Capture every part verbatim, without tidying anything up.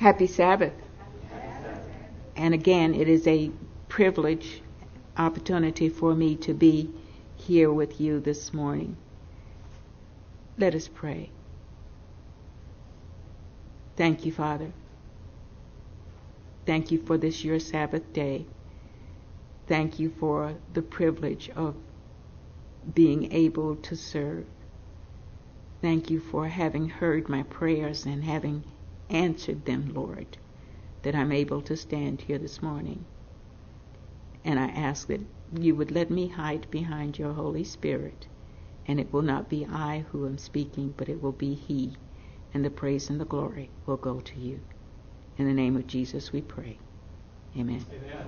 Happy Sabbath. And again, it is a privilege, opportunity for me to be here with you this morning. Let us pray. Thank you, Father. Thank you for this your Sabbath day. Thank you for the privilege of being able to serve. Thank you for having heard my prayers and having answered them, Lord, that I'm able to stand here this morning. And I ask that you would let me hide behind your Holy Spirit, and it will not be I who am speaking, but it will be he, and the praise and the glory will go to you. In the name of Jesus we pray. Amen. Amen.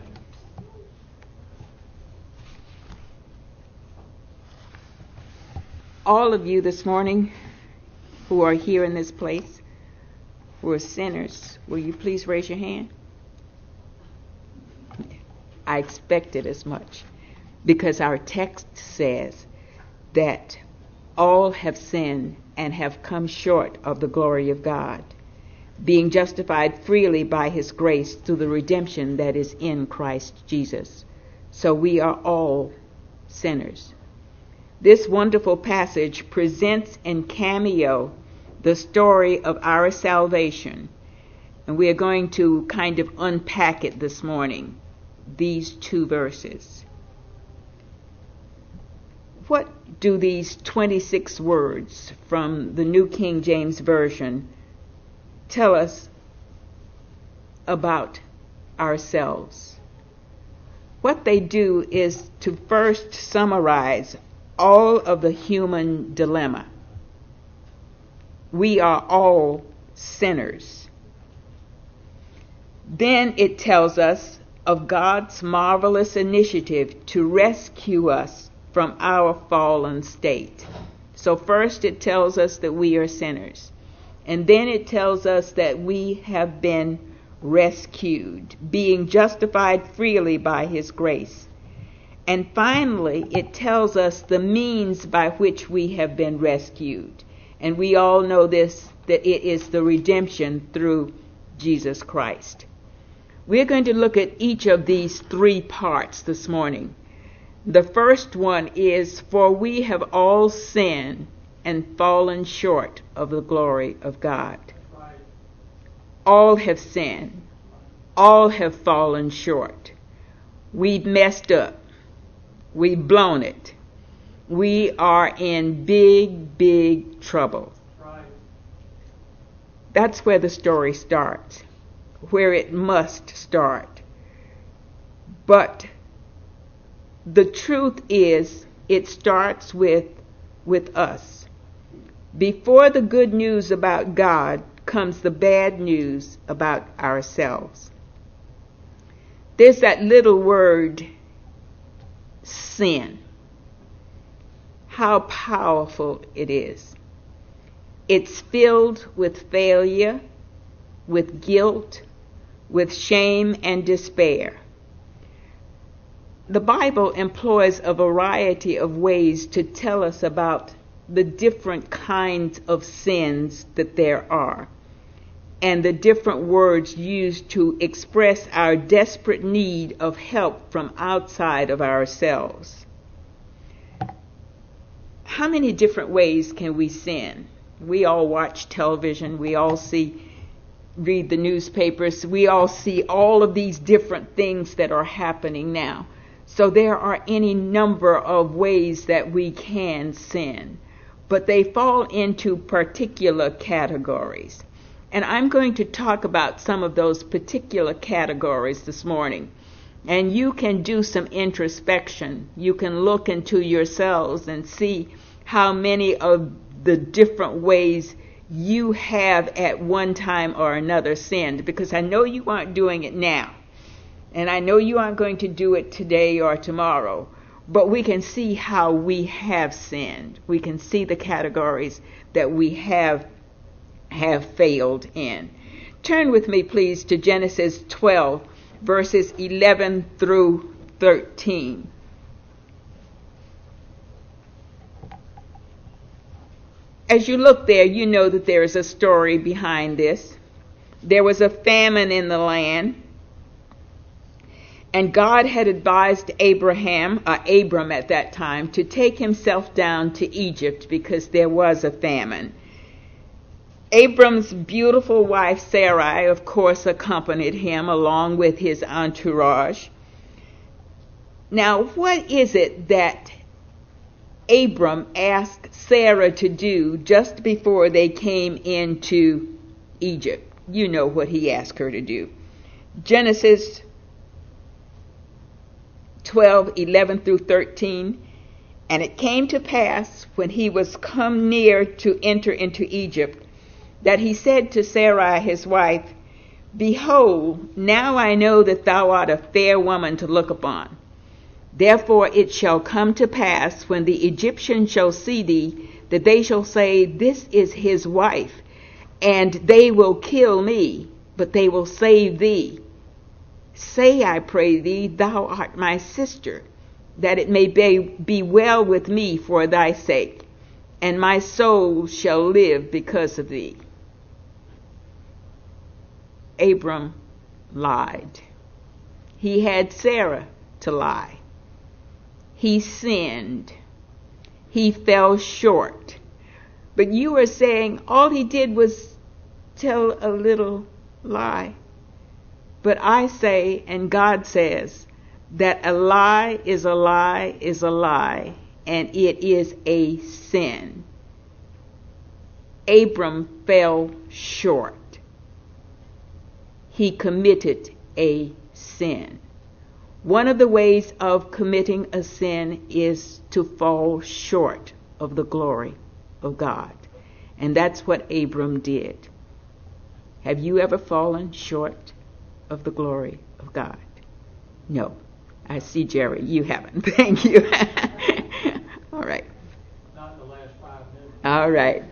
All of you this morning who are here in this place, who are sinners, will you please raise your hand? I expected as much, because our text says that all have sinned and have come short of the glory of God, being justified freely by his grace through the redemption that is in Christ Jesus. So we are all sinners. This wonderful passage presents in cameo the story of our salvation. And we are going to kind of unpack it this morning, these two verses. What do these twenty-six words from the New King James Version tell us about ourselves? What they do is to first summarize all of the human dilemma. We are all sinners. Then it tells us of God's marvelous initiative to rescue us from our fallen state. So first it tells us that we are sinners. And then it tells us that we have been rescued, being justified freely by his grace. And finally, it tells us the means by which we have been rescued. And we all know this, that it is the redemption through Jesus Christ. We're going to look at each of these three parts this morning. The first one is, for we have all sinned and fallen short of the glory of God. Right. All have sinned. All have fallen short. We've messed up. We've blown it. We are in big, big trouble. Right. That's where the story starts, where it must start. But the truth is, it starts with, with us. Before the good news about God comes the bad news about ourselves. There's that little word, sin. How powerful it is. It's filled with failure, with guilt, with shame and despair. The Bible employs a variety of ways to tell us about the different kinds of sins that there are, and the different words used to express our desperate need of help from outside of ourselves. How many different ways can we sin? We all watch television. We all see, read the newspapers. We all see all of these different things that are happening now. So there are any number of ways that we can sin, but they fall into particular categories. And I'm going to talk about some of those particular categories this morning. And you can do some introspection. You can look into yourselves and see how many of the different ways you have at one time or another sinned, because I know you aren't doing it now. And I know you aren't going to do it today or tomorrow, but we can see how we have sinned. We can see the categories that we have have failed in. Turn with me, please, to Genesis twelve, verses eleven through thirteen. As you look there, you know that there is a story behind this. There was a famine in the land, and God had advised Abraham, uh, Abram at that time, to take himself down to Egypt because there was a famine. Abram's beautiful wife Sarai, of course, accompanied him along with his entourage. Now, what is it that Abram asked Sarah to do just before they came into Egypt? You know what he asked her to do. Genesis twelve, eleven through thirteen. And it came to pass, when he was come near to enter into Egypt, that he said to Sarai his wife, Behold, now I know that thou art a fair woman to look upon. Therefore it shall come to pass, when the Egyptians shall see thee, that they shall say, This is his wife, and they will kill me, but they will save thee. Say, I pray thee, thou art my sister, that it may be, be well with me for thy sake, and my soul shall live because of thee. Abram lied. He had Sarah to lie. He sinned. He fell short. But you are saying all he did was tell a little lie. But I say, and God says, that a lie is a lie is a lie, and it is a sin. Abram fell short. He committed a sin. One of the ways of committing a sin is to fall short of the glory of God. And that's what Abram did. Have you ever fallen short of the glory of God? No. I see, Jerry, you haven't. Thank you. All right. Not the last five minutes. All right.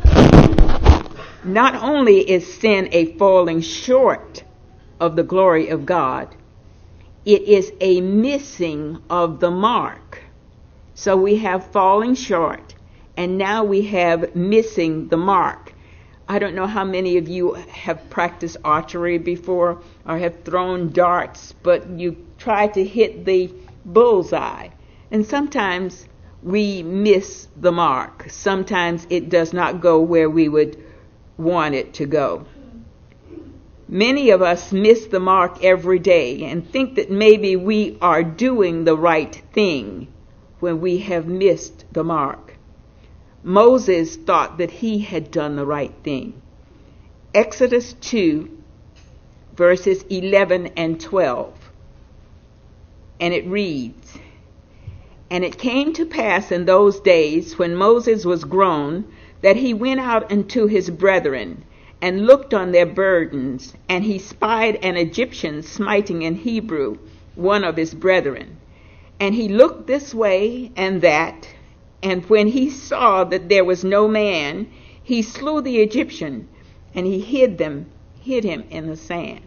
Not only is sin a falling short of the glory of God, it is a missing of the mark. So we have falling short, and now we have missing the mark. I don't know how many of you have practiced archery before or have thrown darts, but you try to hit the bullseye. And sometimes we miss the mark. Sometimes it does not go where we would want it to go. Many of us miss the mark every day and think that maybe we are doing the right thing when we have missed the mark. Moses thought that he had done the right thing. Exodus two, verses eleven and twelve. And it reads, And it came to pass in those days, when Moses was grown, that he went out unto his brethren, and looked on their burdens, and he spied an Egyptian smiting an Hebrew, one of his brethren. And he looked this way and that, and when he saw that there was no man, he slew the Egyptian, and he hid them, hid him in the sand.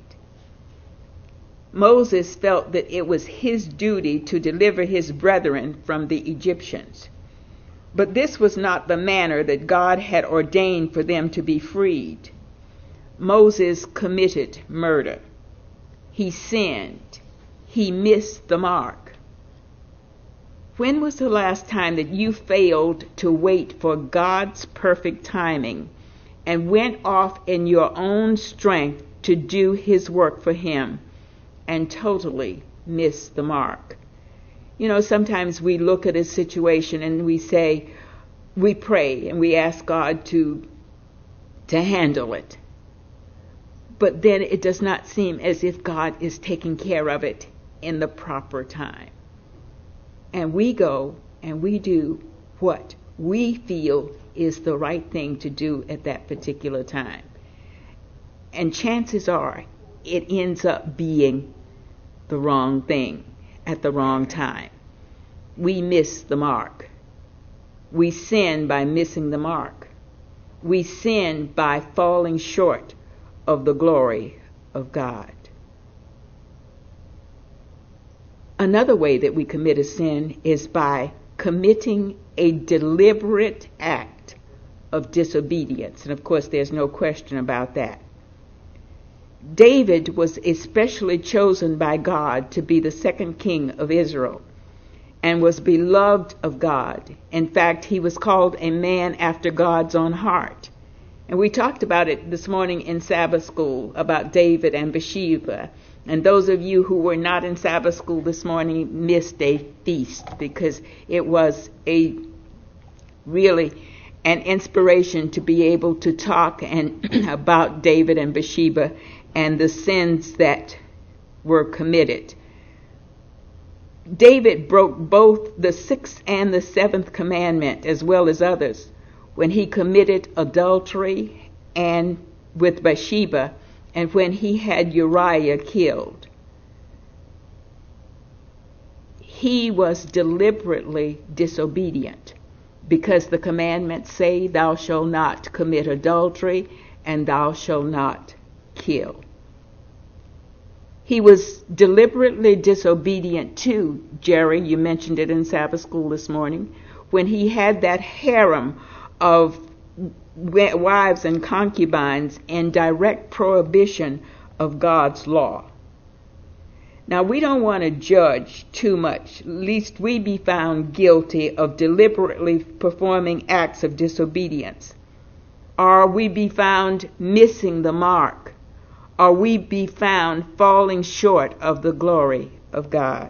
Moses felt that it was his duty to deliver his brethren from the Egyptians. But this was not the manner that God had ordained for them to be freed. Moses committed murder. He sinned. He missed the mark. When was the last time that you failed to wait for God's perfect timing and went off in your own strength to do his work for him and totally missed the mark? You know, sometimes we look at a situation and we say, we pray and we ask God to, to handle it. But then it does not seem as if God is taking care of it in the proper time. And we go and we do what we feel is the right thing to do at that particular time. And chances are it ends up being the wrong thing at the wrong time. We miss the mark. We sin by missing the mark. We sin by falling short of the glory of God. Another way that we commit a sin is by committing a deliberate act of disobedience. And of course, there's no question about that. David was especially chosen by God to be the second king of Israel and was beloved of God. In fact, he was called a man after God's own heart. And we talked about it this morning in Sabbath school, about David and Bathsheba. And those of you who were not in Sabbath school this morning missed a feast, because it was a really an inspiration to be able to talk and about David and Bathsheba and the sins that were committed. David broke both the sixth and the seventh commandment, as well as others, when he committed adultery and with Bathsheba, and when he had Uriah killed. He was deliberately disobedient, because the commandments say, thou shalt not commit adultery and thou shalt not kill. He was deliberately disobedient too, Jerry, you mentioned it in Sabbath school this morning, when he had that harem of wives and concubines in direct prohibition of God's law. Now, we don't want to judge too much, lest we be found guilty of deliberately performing acts of disobedience, or we be found missing the mark, or we be found falling short of the glory of God.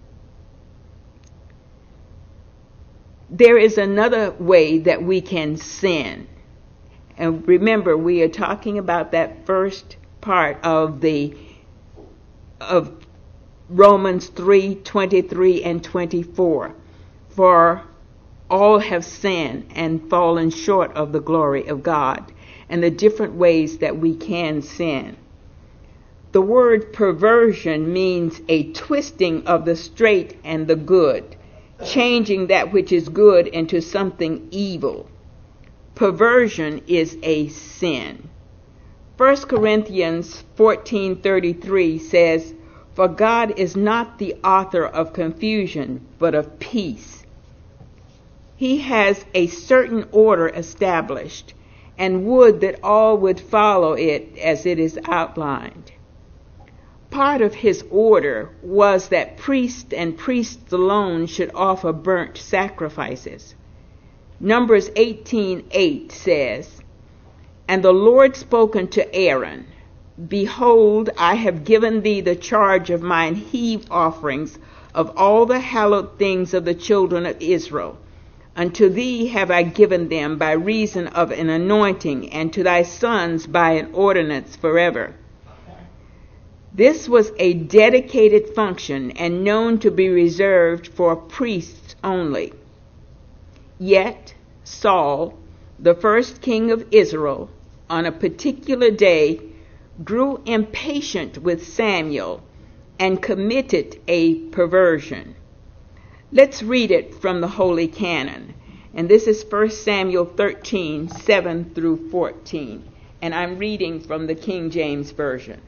There is another way that we can sin. And remember, we are talking about that first part of the of Romans three twenty-three and twenty-four. For all have sinned and fallen short of the glory of God, and the different ways that we can sin. The word perversion means a twisting of the straight and the good, changing that which is good into something evil. Perversion is a sin. First Corinthians fourteen thirty-three says, for God is not the author of confusion, but of peace. He has a certain order established, and would that all would follow it as it is outlined. Part of his order was that priests and priests alone should offer burnt sacrifices. Numbers eighteen eight says, and the Lord spoke unto Aaron, behold, I have given thee the charge of mine heave offerings of all the hallowed things of the children of Israel. Unto thee have I given them by reason of an anointing, and to thy sons by an ordinance forever. This was a dedicated function and known to be reserved for priests only. Yet Saul, the first king of Israel, on a particular day grew impatient with Samuel and committed a perversion. Let's read it from the Holy Canon. And this is First Samuel thirteen, seven through fourteen. And I'm reading from the King James Version.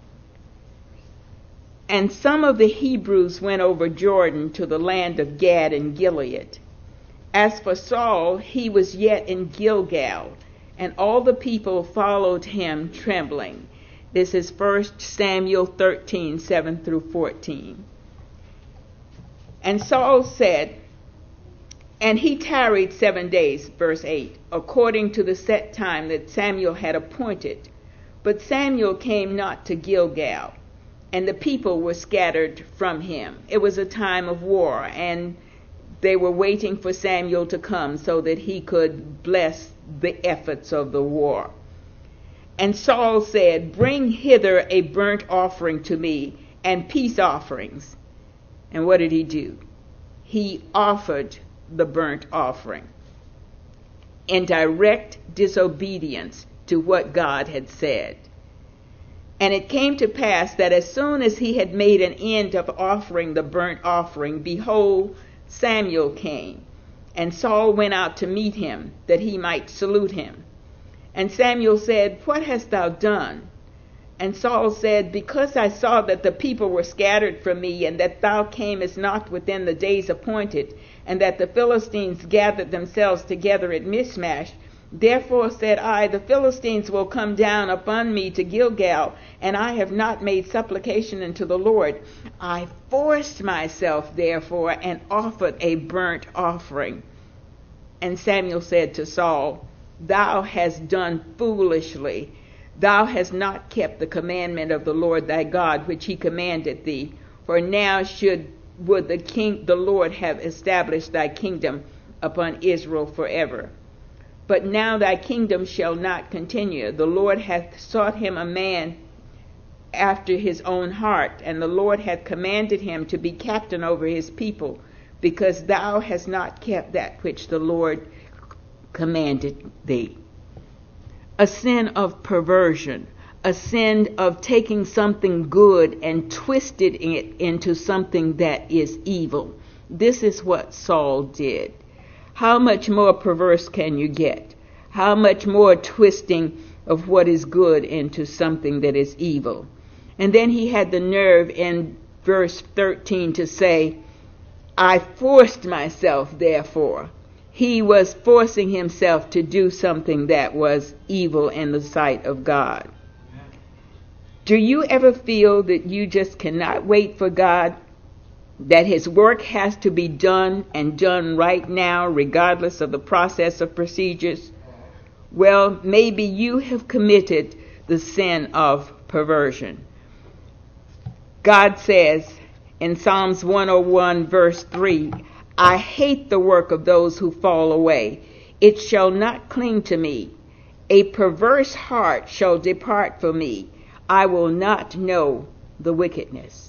And some of the Hebrews went over Jordan to the land of Gad and Gilead. As for Saul, he was yet in Gilgal, and all the people followed him trembling. This is First Samuel thirteen, seven through fourteen. And Saul said, and he tarried seven days, verse eight, according to the set time that Samuel had appointed. But Samuel came not to Gilgal, and the people were scattered from him. It was a time of war, and they were waiting for Samuel to come so that he could bless the efforts of the war. And Saul said, bring hither a burnt offering to me and peace offerings. And what did he do? He offered the burnt offering in direct disobedience to what God had said. And it came to pass that as soon as he had made an end of offering the burnt offering, behold, Samuel came, and Saul went out to meet him, that he might salute him. And Samuel said, what hast thou done? And Saul said, because I saw that the people were scattered from me, and that thou camest not within the days appointed, and that the Philistines gathered themselves together at Michmash, Therefore said I, the Philistines will come down upon me to Gilgal, and I have not made supplication unto the Lord. I forced myself, therefore, and offered a burnt offering. And Samuel said to Saul, Thou hast done foolishly. Thou hast not kept the commandment of the Lord thy God, which he commanded thee. For now should would the king, the Lord have established thy kingdom upon Israel forever. But now thy kingdom shall not continue. The Lord hath sought him a man after his own heart, and the Lord hath commanded him to be captain over his people, because thou hast not kept that which the Lord commanded thee. A sin of perversion, a sin of taking something good and twisted it into something that is evil. This is what Saul did. How much more perverse can you get? How much more twisting of what is good into something that is evil? And then he had the nerve in verse thirteen to say, I forced myself, therefore. He was forcing himself to do something that was evil in the sight of God. Do you ever feel that you just cannot wait for God? That his work has to be done and done right now, regardless of the process of procedures? Well, maybe you have committed the sin of perversion. God says in Psalms one oh one verse three, I hate the work of those who fall away. It shall not cling to me. A perverse heart shall depart from me. I will not know the wickedness.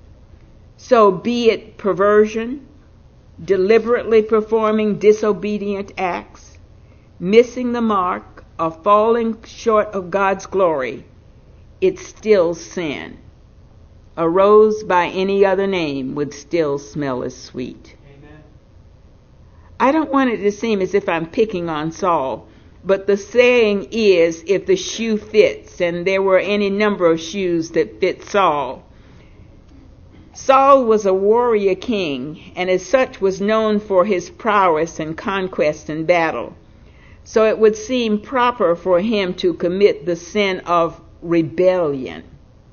So be it perversion, deliberately performing disobedient acts, missing the mark, or falling short of God's glory, it's still sin. A rose by any other name would still smell as sweet. Amen. I don't want it to seem as if I'm picking on Saul, but the saying is, if the shoe fits, and there were any number of shoes that fit Saul. Saul was a warrior king, and as such was known for his prowess and conquest in battle. So it would seem proper for him to commit the sin of rebellion.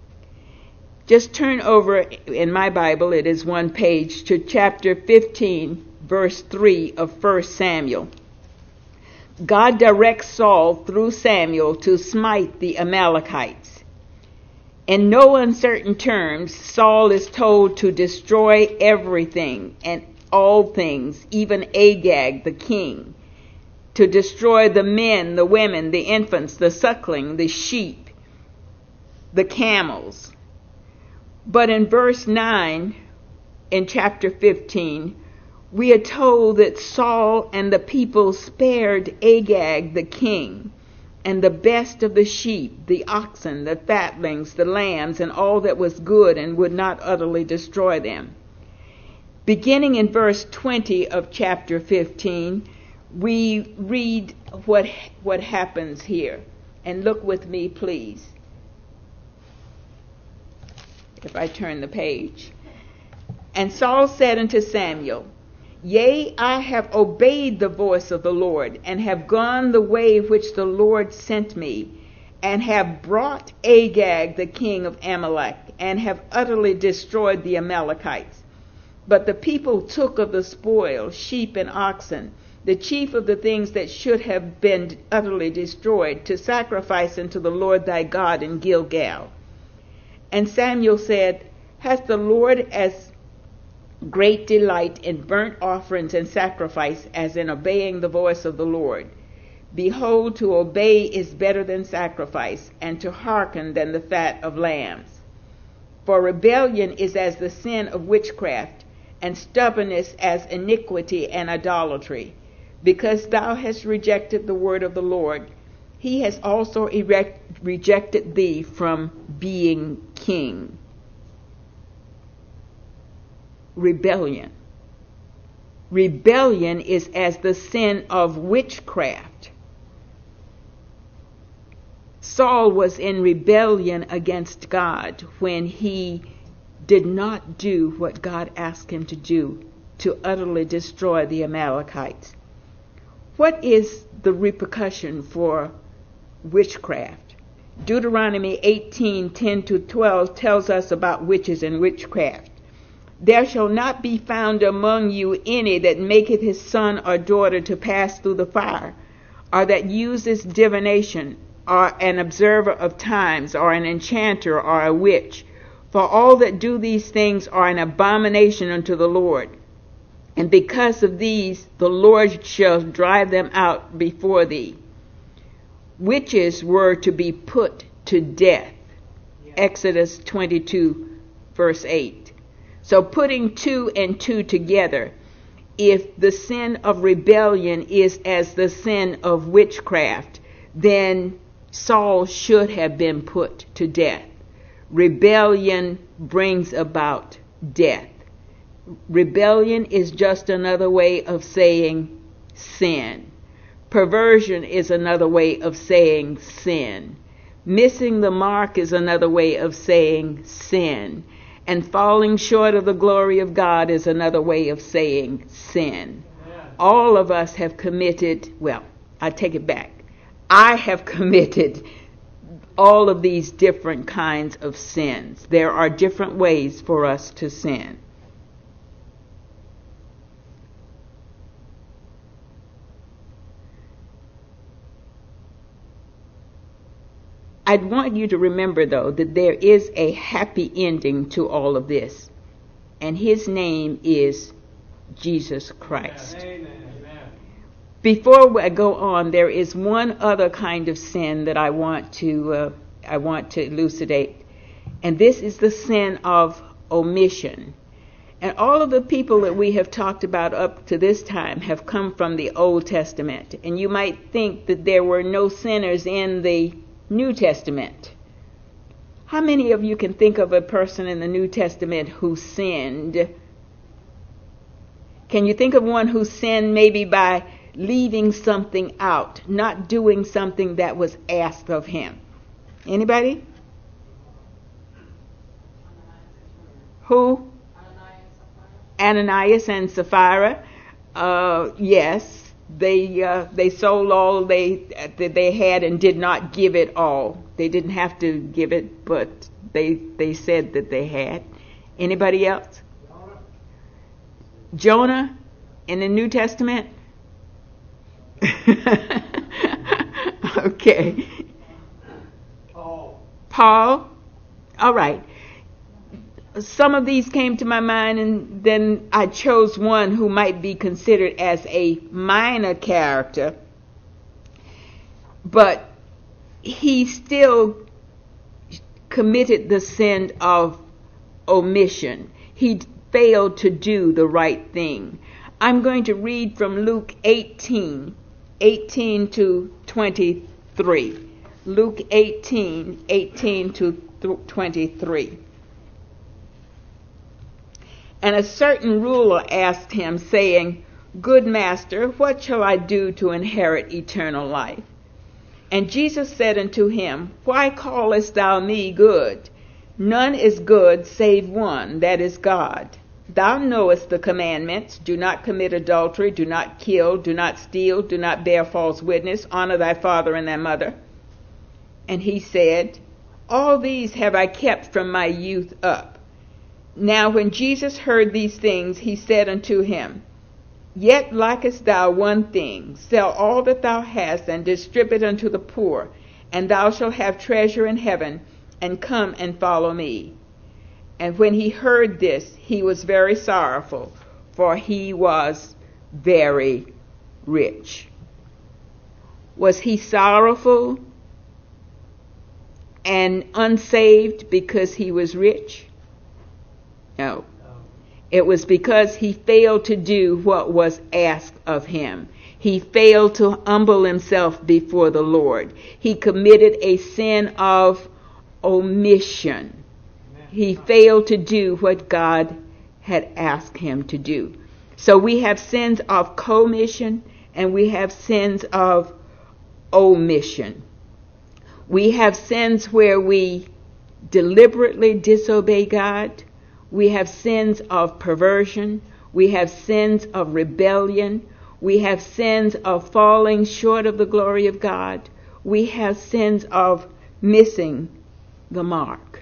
Just turn over in my Bible, it is one page, to chapter fifteen, verse three of First Samuel. God directs Saul through Samuel to smite the Amalekites. In no uncertain terms, Saul is told to destroy everything and all things, even Agag, the king, to destroy the men, the women, the infants, the suckling, the sheep, the camels. But in verse nine, in chapter fifteen, we are told that Saul and the people spared Agag, the king, and the best of the sheep, the oxen, the fatlings, the lambs, and all that was good, and would not utterly destroy them. Beginning in verse twenty of chapter fifteen, we read what, what happens here. And look with me, please, if I turn the page. And Saul said unto Samuel, Yea, I have obeyed the voice of the Lord, and have gone the way which the Lord sent me, and have brought Agag the king of Amalek, and have utterly destroyed the Amalekites. But the people took of the spoil sheep and oxen, the chief of the things that should have been utterly destroyed, to sacrifice unto the Lord thy God in Gilgal. And Samuel said, Hath the Lord as great delight in burnt offerings and sacrifice as in obeying the voice of the Lord? Behold, to obey is better than sacrifice, and to hearken than the fat of lambs. For rebellion is as the sin of witchcraft, and stubbornness as iniquity and idolatry. Because thou hast rejected the word of the Lord, he has also erect, rejected thee from being king. Rebellion. Rebellion is as the sin of witchcraft. Saul was in rebellion against God when he did not do what God asked him to do, to utterly destroy the Amalekites. What is the repercussion for witchcraft? Deuteronomy eighteen, ten to twelve tells us about witches and witchcraft. There shall not be found among you any that maketh his son or daughter to pass through the fire, or that uses divination, or an observer of times, or an enchanter, or a witch. For all that do these things are an abomination unto the Lord. And because of these, the Lord shall drive them out before thee. Witches were to be put to death. Yeah. Exodus twenty-two, verse eight. So putting two and two together, if the sin of rebellion is as the sin of witchcraft, then Saul should have been put to death. Rebellion brings about death. Rebellion is just another way of saying sin. Perversion is another way of saying sin. Missing the mark is another way of saying sin. And falling short of the glory of God is another way of saying sin. Yeah. All of us have committed, well, I take it back. I have committed all of these different kinds of sins. There are different ways for us to sin. I'd want you to remember, though, that there is a happy ending to all of this. And his name is Jesus Christ. Amen. Before I go on, there is one other kind of sin that I want to uh, I want to elucidate. And this is the sin of omission. And all of the people that we have talked about up to this time have come from the Old Testament. And you might think that there were no sinners in the New Testament. How many of you can think of a person in the New Testament who sinned? Can you think of one who sinned maybe by leaving something out, not doing something that was asked of him? Anybody? Who? Ananias and Sapphira. Uh, yes. They uh, they sold all they that they had and did not give it all. They didn't have to give it, but they they said that they had. Anybody else? Jonah, Jonah in the New Testament? Okay. Paul. Paul? All right. Some of these came to my mind, and then I chose one who might be considered as a minor character, but he still committed the sin of omission. He failed to do the right thing. I'm going to read from Luke eighteen, eighteen to twenty-three. Luke eighteen, eighteen to twenty-three. And a certain ruler asked him, saying, Good master, what shall I do to inherit eternal life? And Jesus said unto him, Why callest thou me good? None is good save one, that is God. Thou knowest the commandments: do not commit adultery, do not kill, do not steal, do not bear false witness, honor thy father and thy mother. And he said, All these have I kept from my youth up. Now when Jesus heard these things, he said unto him, Yet lackest thou one thing. Sell all that thou hast, and distribute unto the poor, and thou shalt have treasure in heaven, and come and follow me. And when he heard this, he was very sorrowful, for he was very rich. Was he sorrowful and unsaved because he was rich? No. It was because he failed to do what was asked of him. He failed to humble himself before the Lord. He committed a sin of omission. Amen. He failed to do what God had asked him to do. So we have sins of commission and we have sins of omission. We have sins where we deliberately disobey God. We have sins of perversion. We have sins of rebellion. We have sins of falling short of the glory of God. We have sins of missing the mark.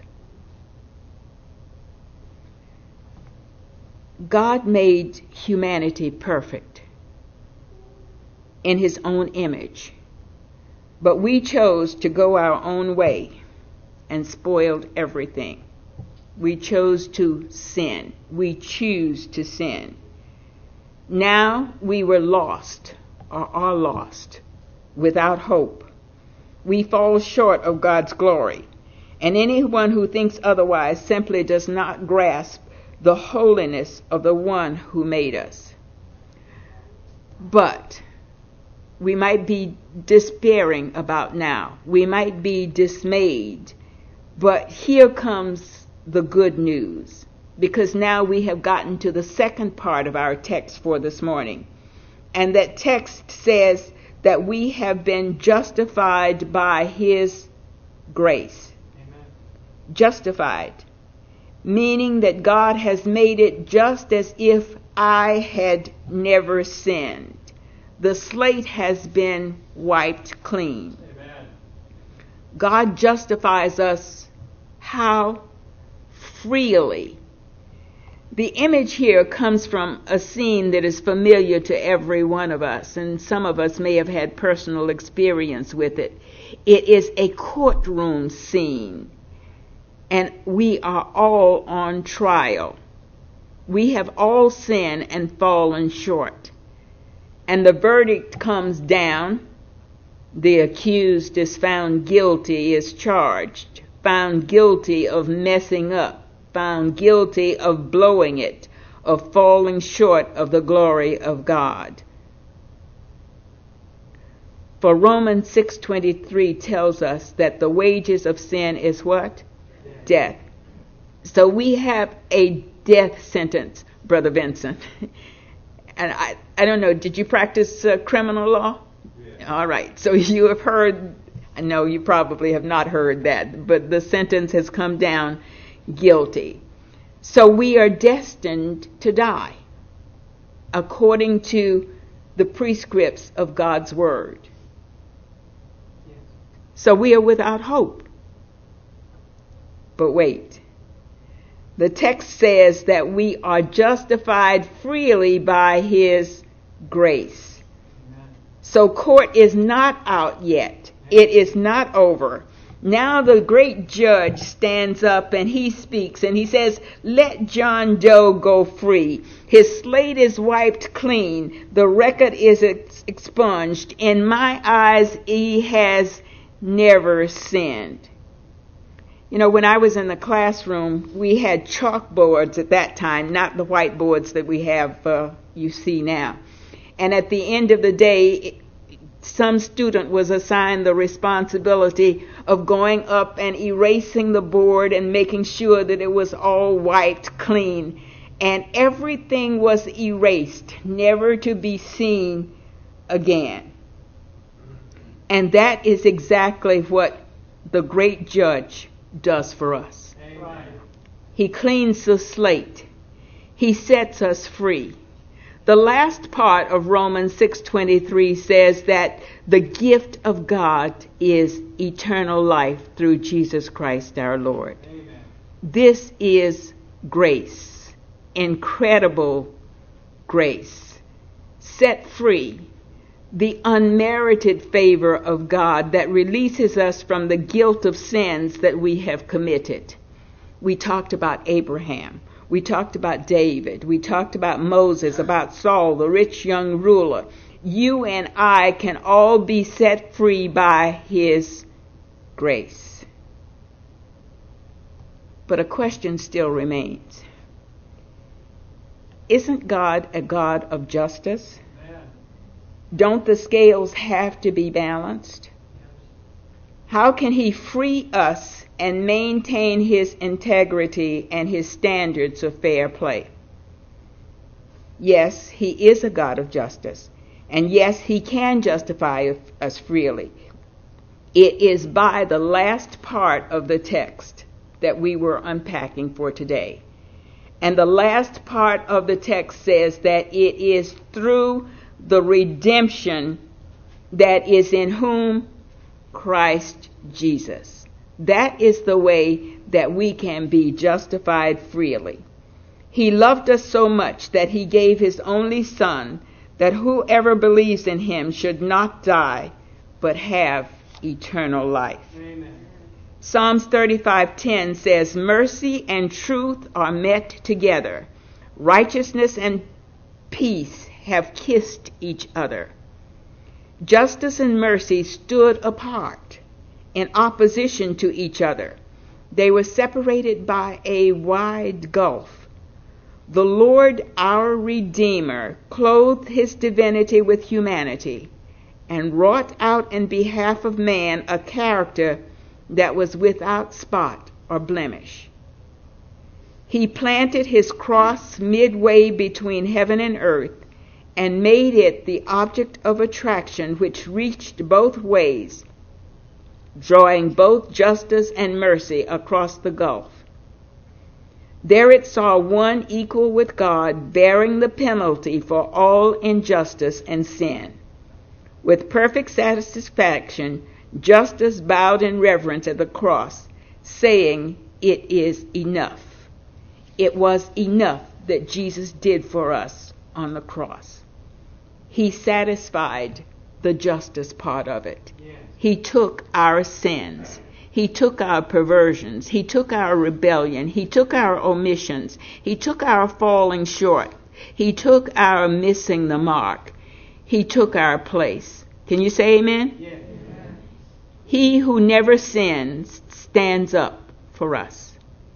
God made humanity perfect in his own image, but we chose to go our own way and spoiled everything. We chose to sin. We choose to sin. Now we were lost, or are lost, without hope. We fall short of God's glory, and anyone who thinks otherwise simply does not grasp the holiness of the one who made us. But we might be despairing about now. We might be dismayed. But here comes the good news, because now we have gotten to the second part of our text for this morning. And that text says that we have been justified by his grace. Amen. Justified, meaning that God has made it just as if I had never sinned. The slate has been wiped clean. Amen. God justifies us how? Freely. The image here comes from a scene that is familiar to every one of us, and some of us may have had personal experience with it. It is a courtroom scene, and we are all on trial. We have all sinned and fallen short. And the verdict comes down. The accused is found guilty, is charged, found guilty of messing up, found guilty of blowing it, of falling short of the glory of God. For Romans six twenty-three tells us that the wages of sin is what? Death. So we have a death sentence, Brother Vincent. And I, I don't know, did you practice uh, criminal law? Yeah. All right. So you have heard, I know you probably have not heard that, but the sentence has come down guilty. So we are destined to die according to the prescripts of God's word. Yes. So we are without hope. But wait. The text says that we are justified freely by his grace. Amen. So court is not out yet. It is not over. Now the great judge stands up and he speaks and he says, let John Doe go free. His slate is wiped clean. The record is ex- expunged. In my eyes, he has never sinned. You know, when I was in the classroom, we had chalkboards at that time, not the whiteboards that we have, uh, you see now. And at the end of the day, some student was assigned the responsibility of going up and erasing the board and making sure that it was all wiped clean. And everything was erased, never to be seen again. And that is exactly what the great judge does for us. Amen. He cleans the slate. He sets us free. The last part of Romans six twenty-three says that the gift of God is eternal life through Jesus Christ our Lord. Amen. This is grace, incredible grace, set free, the unmerited favor of God that releases us from the guilt of sins that we have committed. We talked about Abraham. We talked about David. We talked about Moses, about Saul, the rich young ruler. You and I can all be set free by his grace. But a question still remains. Isn't God a God of justice? Amen. Don't the scales have to be balanced? Yes. How can he free us and maintain his integrity and his standards of fair play? Yes, he is a God of justice. And yes, he can justify us freely. It is by the last part of the text that we were unpacking for today. And the last part of the text says that it is through the redemption that is in whom? Christ Jesus. That is the way that we can be justified freely. He loved us so much that he gave his only Son, that whoever believes in him should not die, but have eternal life. Amen. Psalms thirty-five ten says, mercy and truth are met together. Righteousness and peace have kissed each other. Justice and mercy stood apart in opposition to each other. They were separated by a wide gulf. The Lord, our Redeemer, clothed his divinity with humanity and wrought out in behalf of man a character that was without spot or blemish. He planted his cross midway between heaven and earth and made it the object of attraction which reached both ways, drawing both justice and mercy across the gulf. There it saw one equal with God, bearing the penalty for all injustice and sin. With perfect satisfaction, justice bowed in reverence at the cross, saying, it is enough. It was enough that Jesus did for us on the cross. He satisfied the justice part of it. Yes. He took our sins. He took our perversions. He took our rebellion. He took our omissions. He took our falling short. He took our missing the mark. He took our place. Can you say amen? Yes. He who never sins stands up for us.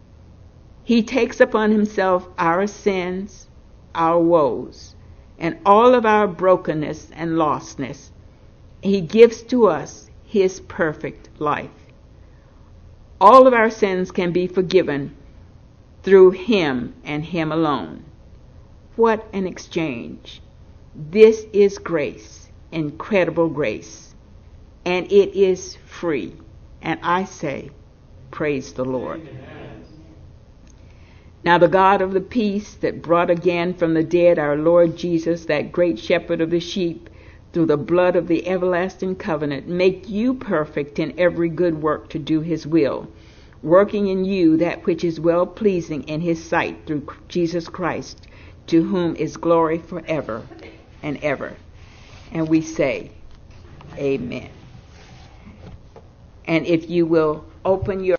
He takes upon himself our sins, our woes, and all of our brokenness and lostness. He gives to us his perfect life. All of our sins can be forgiven through him and him alone. What an exchange. This is grace, incredible grace, and it is free. And I say, praise the Lord. Amen. Now the God of the peace that brought again from the dead our Lord Jesus, that great shepherd of the sheep, through the blood of the everlasting covenant, make you perfect in every good work to do his will, working in you that which is well-pleasing in his sight through Jesus Christ, to whom is glory forever and ever. And we say, amen. And if you will open your